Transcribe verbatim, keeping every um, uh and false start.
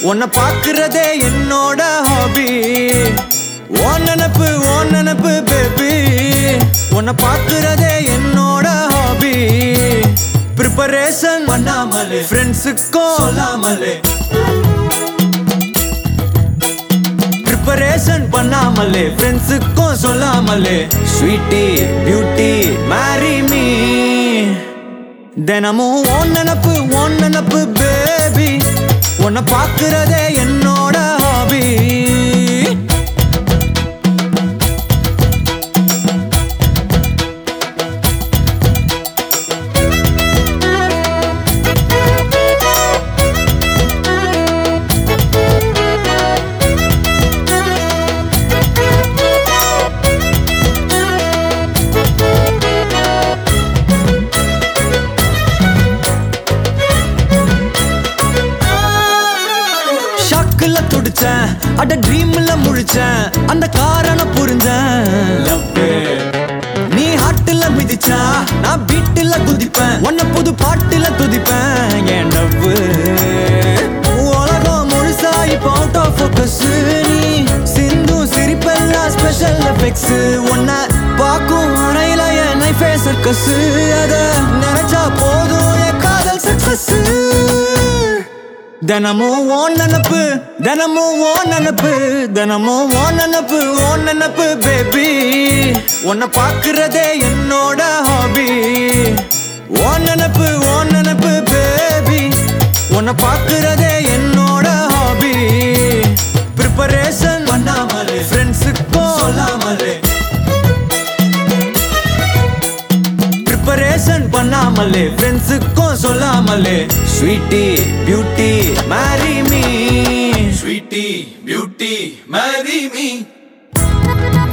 உன்னை பாக்குறதே என்னோட ஹாபி ஓ நினப்பு ஓ நினப்பு பேபி உன்னை பாக்குறதே என்னோட ஹாபி ப்ரிப்பரேஷன் பண்ணாமலே ஃப்ரெண்ட்ஸுக்கும் சொல்லாமலே ப்ரிப்பரேஷன் பண்ணாமலே ஃப்ரெண்ட்ஸுக்கும் சொல்லாமலே ஸ்வீட்டி பியூட்டி மேரி மீ தினமும் ஓன் நினப்பு ஓன் நினப்பு பேபி உன்னை பாக்குறதே என்னோட ஹாபி துடிச்சேன் அட ட்ரீம்ல முழிச்சேன் அந்த காரணம் புரிஞ்சேன் நீ ஹாட்டுல மிதிச்சா நான் பீட்டுல குதிப்பேன் உன்ன புது பாட்டுல துதிப்பேன் என் டவ்வு உலகம் முழுசா இப்போ அவுட் ஆஃப் ஃபோக்கஸ் நீ சிந்து சிரிப்பெல்லாம் ஸ்பெஷல் எஃபெக்ட்ஸ் உன்னை பார்க்கும் அறையில என் நைஃபே சர்க்கஸ் அத நினைச்சா போதும் என் காதல் சக்சஸ் தினமும் ஓன் நினப்பு தினமும் ஓன் நினப்பு தினமும் ஓன் நினப்பு ஓன் நினப்பு பேபி உன்னை பாக்குறதே என்னோட ஹாபி ஓன் நினப்பு ஓன் நினப்பு பேபி உன்னை பாக்குறதே என்னோட ஹாபி ப்ரிப்பரேஷன் பண்ணாமலே ஃப்ரெண்ட்ஸுக்கும் சொல்லாமலே ப்ரிப்பரேஷன் பண்ணாமலே ஃப்ரெண்ட்ஸுக்கும் சொல்லாமலே sweetie beauty marry me Sweetie, beauty, marry me.